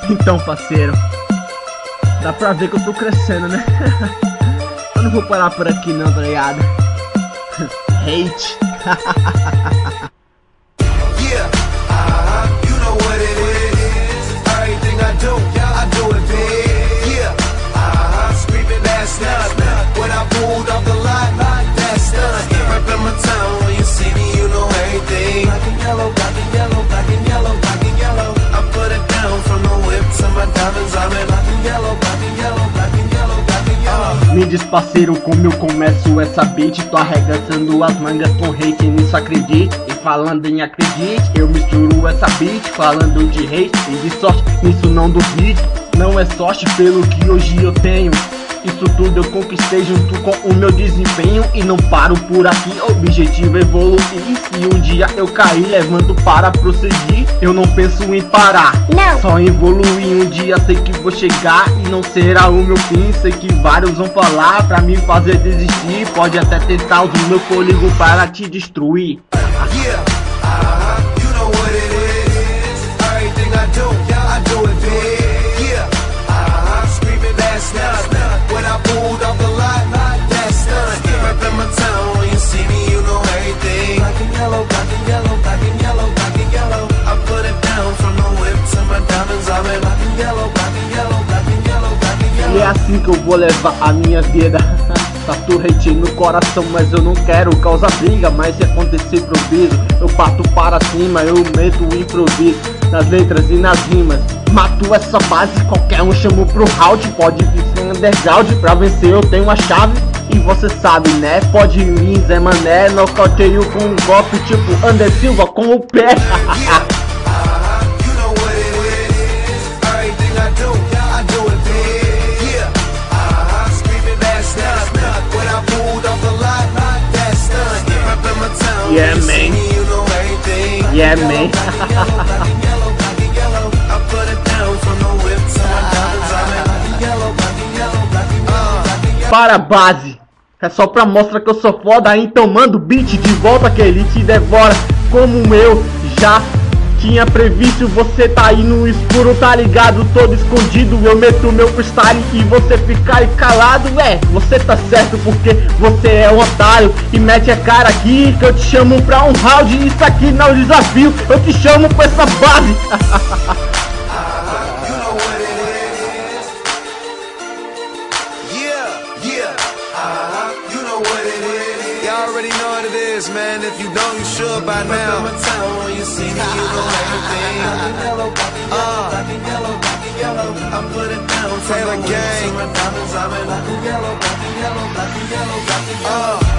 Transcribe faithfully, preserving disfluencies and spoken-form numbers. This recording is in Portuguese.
Então, parceiro, dá pra ver que eu tô crescendo, né? Eu não vou parar por aqui não, tá ligado? Hate. Yeah, uh-huh, you know what it is. Everything I do, I do it big. Yeah, uh-huh, screaming that's not when I pulled off the lot, that's not yeah, rep in my town. When you see me, you know everything. Black and yellow, black and yellow, black and yellow, black and yellow. I put it down from the whip to my diamonds. I'm in black and yellow, black and yellow, black and yellow, black and yellow. Me diz, parceiro, como eu começo essa beat. Tô arregaçando as mangas com hate, nisso acredite. E falando em acredite, eu misturo essa beat. Falando de hate e de sorte, nisso não duvido. Não é sorte pelo que hoje eu tenho. Isso tudo eu conquistei junto com o meu desempenho. E não paro por aqui, objetivo é evoluir. Se um dia eu cair, levanto para prosseguir. Eu não penso em parar, não. Só evoluir, um dia sei que vou chegar. E não será o meu fim, sei que vários vão falar pra me fazer desistir. Pode até tentar usar o meu fôlego para te destruir. Yeah, uh-huh, you know what it is. Everything I do, I do it big. Yeah, uh-huh, screaming that's not when I pulled off the lot, that's not yeah, rep in my town. When you see me, you know everything. Black and yellow, black and yellow, black and yellow, black and yellow. I put it down from the whip to my diamonds. I'm in black and yellow, black and yellow, black and yellow, black and yellow. E é assim que eu vou levar a minha vida. Tato hate no coração, mas eu não quero causar briga. Mas se acontecer improviso, eu parto para cima. Eu meto o improviso nas letras e nas rimas. Mato essa base, qualquer um chamo pro round. Pode vir sem underground, pra vencer eu tenho a chave. E você sabe, né? Pode vir Zé Mané, nocauteio com um golpe tipo Ander Silva com o pé. Yeah, man. Yeah, man. Para a base. É só pra mostrar que eu sou foda. Então manda o beat de volta que ele te devora. Como eu já tinha previsto, você tá aí no escuro, tá ligado? Todo escondido, eu meto meu freestyle e você fica aí calado. É, você tá certo porque você é um otário. E mete a cara aqui que eu te chamo pra um round. Isso aqui não é um desafio, eu te chamo com essa base. Already know what it is, man. If you don't, you should by now. When you see me, you know everything. Uh, I put it down, Taylor Gang. Uh.